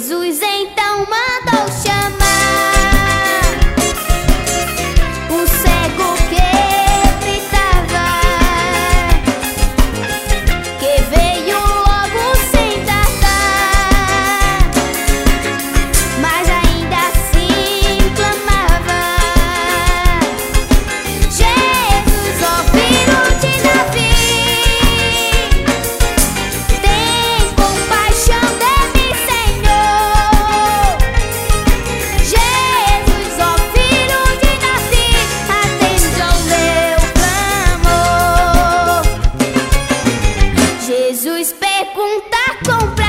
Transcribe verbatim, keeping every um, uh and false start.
Jesus então mandou chamar o cego que gritava, que veio logo sem tardar, mas ainda assim clamava: Jesus, ó filho de Davi, tem compaixão de mim, Senhor. Jesus, ó filho de Davi, atende ao meu clamor. Jesus pergunta com